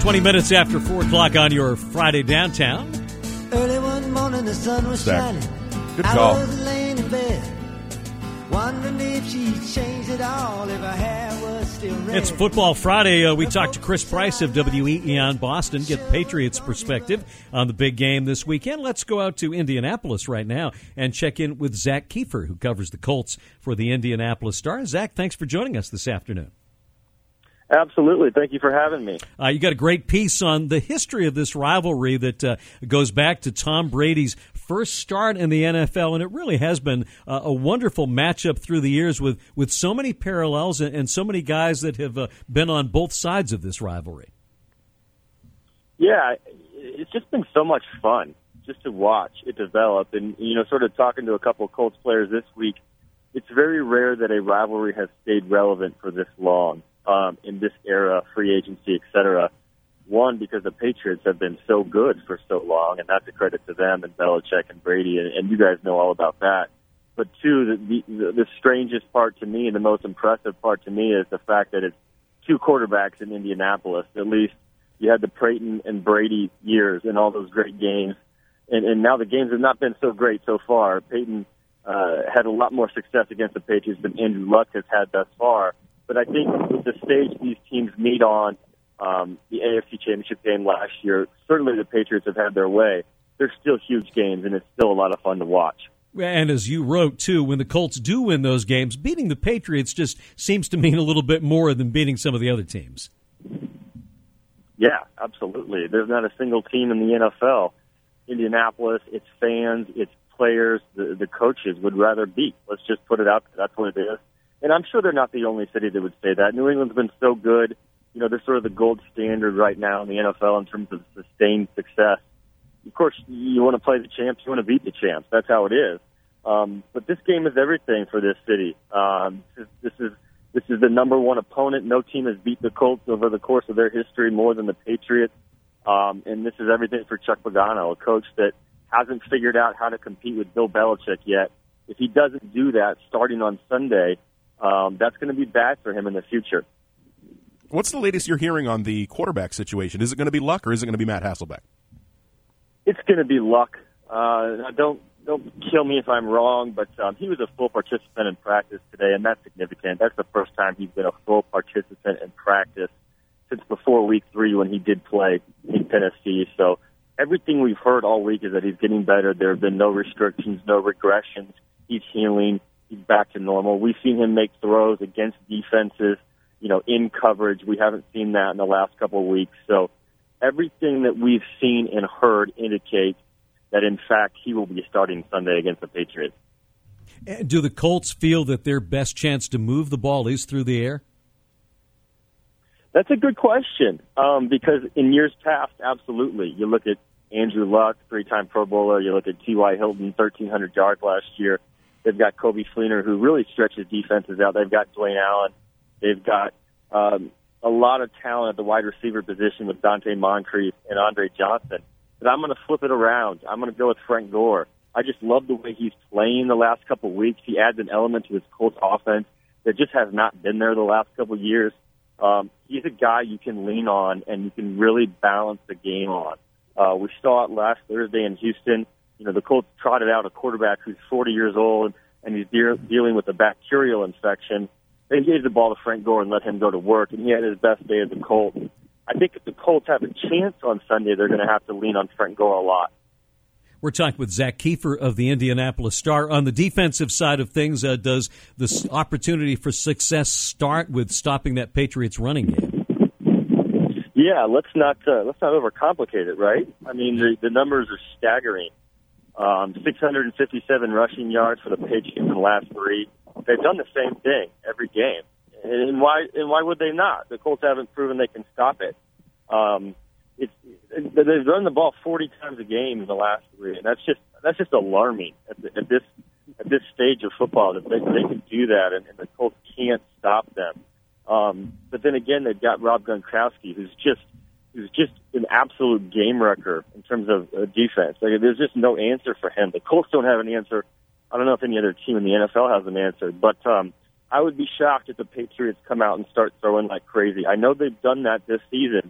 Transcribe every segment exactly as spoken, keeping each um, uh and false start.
twenty minutes after four o'clock on your Friday downtown. Early one morning, the sun was Zach. shining. Good I call. was laying in bed, wondering if she changed it all, if her hair was still red. It's Football Friday. Uh, we talked to Chris Price of W E E on Boston, get the Patriots' perspective on the big game this weekend. Let's go out to Indianapolis right now and check in with Zach Kiefer, who covers the Colts for the Indianapolis Star. Zach, thanks for joining us this afternoon. Absolutely. Thank you for having me. Uh, you got a great piece on the history of this rivalry that uh, goes back to Tom Brady's first start in the N F L, and it really has been uh, a wonderful matchup through the years with, with so many parallels and, and so many guys that have uh, been on both sides of this rivalry. Yeah, it's just been so much fun just to watch it develop. And, you know, sort of talking to a couple of Colts players this week, it's very rare that a rivalry has stayed relevant for this long. Um, in this era, free agency, et cetera. One, because the Patriots have been so good for so long, and that's a credit to them and Belichick and Brady, and, and you guys know all about that. But two, the, the, the strangest part to me and the most impressive part to me is the fact that it's two quarterbacks in Indianapolis. At least you had the Peyton and Brady years and all those great games, and, and now the games have not been so great so far. Peyton uh, had a lot more success against the Patriots than Andrew Luck has had thus far. But I think with the stage these teams meet on, um, the A F C Championship game last year, certainly the Patriots have had their way. They're still huge games, and it's still a lot of fun to watch. And as you wrote, too, when the Colts do win those games, beating the Patriots just seems to mean a little bit more than beating some of the other teams. Yeah, absolutely. There's not a single team in the N F L, Indianapolis, its fans, its players, the, the coaches would rather beat. Let's just put it out there. That's what it is. And I'm sure they're not the only city that would say that. New England's been so good. You know, they're sort of the gold standard right now in the N F L in terms of sustained success. Of course, you want to play the champs. You want to beat the champs. That's how it is. Um, but this game is everything for this city. Um, this, this is this is the number one opponent. No team has beat the Colts over the course of their history more than the Patriots. Um, and this is everything for Chuck Pagano, a coach that hasn't figured out how to compete with Bill Belichick yet. If he doesn't do that starting on Sunday, Um, that's going to be bad for him in the future. What's the latest you're hearing on the quarterback situation? Is it going to be Luck or is it going to be Matt Hasselbeck? It's going to be Luck. Uh, don't don't kill me if I'm wrong, but um, he was a full participant in practice today, and that's significant. That's the first time he's been a full participant in practice since before week three when he did play in Tennessee. So everything we've heard all week is that he's getting better. There have been no restrictions, no regressions. He's healing. He's back to normal. We've seen him make throws against defenses, you know, in coverage. We haven't seen that in the last couple of weeks. So everything that we've seen and heard indicates that, in fact, he will be starting Sunday against the Patriots. Do the Colts feel that their best chance to move the ball is through the air? That's a good question um, because in years past, absolutely. You look at Andrew Luck, three-time Pro Bowler. You look at T Y. Hilton, thirteen hundred yards last year. They've got Kobe Fleener, who really stretches defenses out. They've got Dwayne Allen. They've got um, a lot of talent at the wide receiver position with Dante Moncrief and Andre Johnson. But I'm going to flip it around. I'm going to go with Frank Gore. I just love the way he's playing the last couple of weeks. He adds an element to his Colts offense that just has not been there the last couple of years. Um, he's a guy you can lean on and you can really balance the game on. Uh, we saw it last Thursday in Houston. You know, the Colts trotted out a quarterback who's forty years old and he's de- dealing with a bacterial infection. They gave the ball to Frank Gore and let him go to work, and he had his best day as a Colt. I think if the Colts have a chance on Sunday, they're going to have to lean on Frank Gore a lot. We're talking with Zach Kiefer of the Indianapolis Star. On the defensive side of things, uh, does this opportunity for success start with stopping that Patriots running game? Yeah, let's not uh, let's not overcomplicate it, right? I mean, the, the numbers are staggering. Um, six hundred fifty-seven rushing yards for the Patriots in the last three. They've done the same thing every game, and why and why would they not? The Colts haven't proven they can stop it. Um, it's they've run the ball forty times a game in the last three, and that's just that's just alarming at, the, at this at this stage of football that they, they can do that, and, and the Colts can't stop them. Um, but then again, they've got Rob Gronkowski, who's just who's just an absolute game wrecker in terms of uh, defense. Like, there's just no answer for him. The Colts don't have an answer. I don't know if any other team in the N F L has an answer, but um, I would be shocked if the Patriots come out and start throwing like crazy. I know they've done that this season,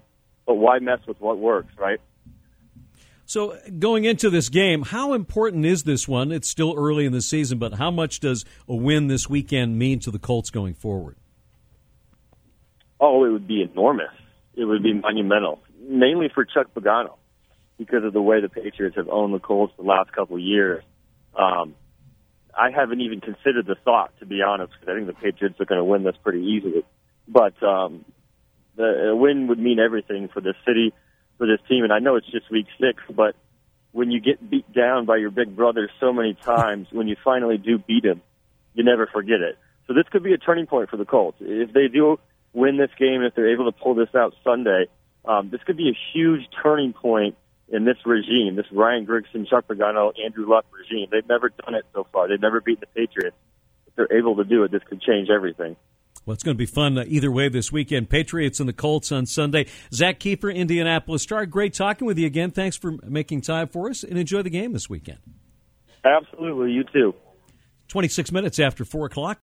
but why mess with what works, right? So going into this game, how important is this one? It's still early in the season, but how much does a win this weekend mean to the Colts going forward? Oh, it would be enormous. It would be monumental, mainly for Chuck Pagano, because of the way the Patriots have owned the Colts the last couple of years. Um, I haven't even considered the thought, to be honest, because I think the Patriots are going to win this pretty easily. But um, the a win would mean everything for this city, for this team. And I know it's just week six, but when you get beat down by your big brother so many times, when you finally do beat him, you never forget it. So this could be a turning point for the Colts. If they do win this game, if they're able to pull this out Sunday, um, this could be a huge turning point in this regime, this Ryan Grigson, Chuck Pagano, Andrew Luck regime. They've never done it so far. They've never beaten the Patriots. If they're able to do it, this could change everything. Well, it's going to be fun uh, either way this weekend. Patriots and the Colts on Sunday. Zach Kiefer, Indianapolis Star. Great talking with you again. Thanks for making time for us, and enjoy the game this weekend. Absolutely. You too. twenty-six minutes after four o'clock.